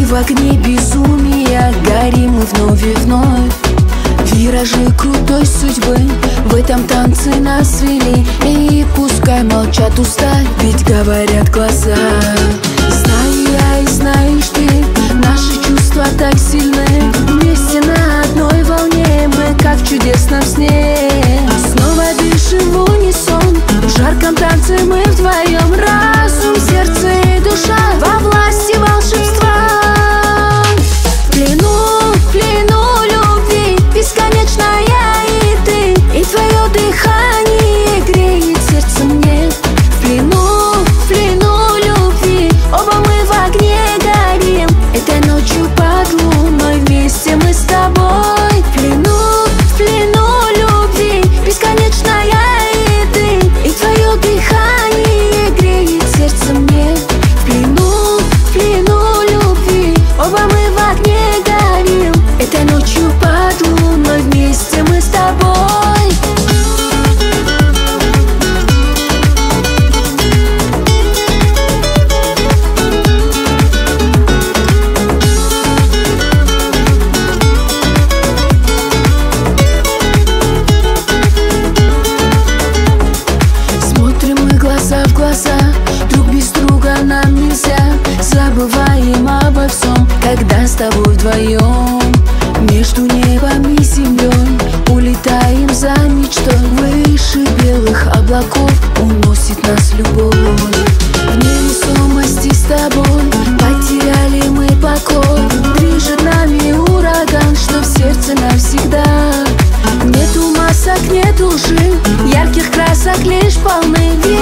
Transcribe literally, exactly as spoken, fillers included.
в огне безумия горим мы вновь и вновь. Виражи крутой судьбы в этом танце нас вели. И пускай молчат уста, ведь говорят глаза. Знаю я и знаешь ты, наши чувства так сильны. Вместе на одной волне мы, как в чудесном сне. Снова дышим в унисон, в жарком танце мы вдвоем. Разум, сердце и душа во власти волшебства. В плену, в плену любви бесконечная и ты, и твое дыхание греет сердце мне. В плену, в плену любви оба мы в огне горим. Этой ночью под луной вместе мы с тобой. В плену, в плену любви бесконечная и ты, и твое дыхание греет сердце мне. В плену, в плену любви оба мы в огне горим. Этой ночью под луной вместе мы с тобой. Смотрим мы глаза в глаза, друг без друга нам нельзя. Забываем обо всем, когда с тобой вдвоем. Между небом и землей улетаем за мечтой. Выше белых облаков уносит нас любовь. В невесомости с тобой потеряли мы покой. Движет нами ураган, что в сердце навсегда. Нету масок, нет лжи, ярких красок лишь полны.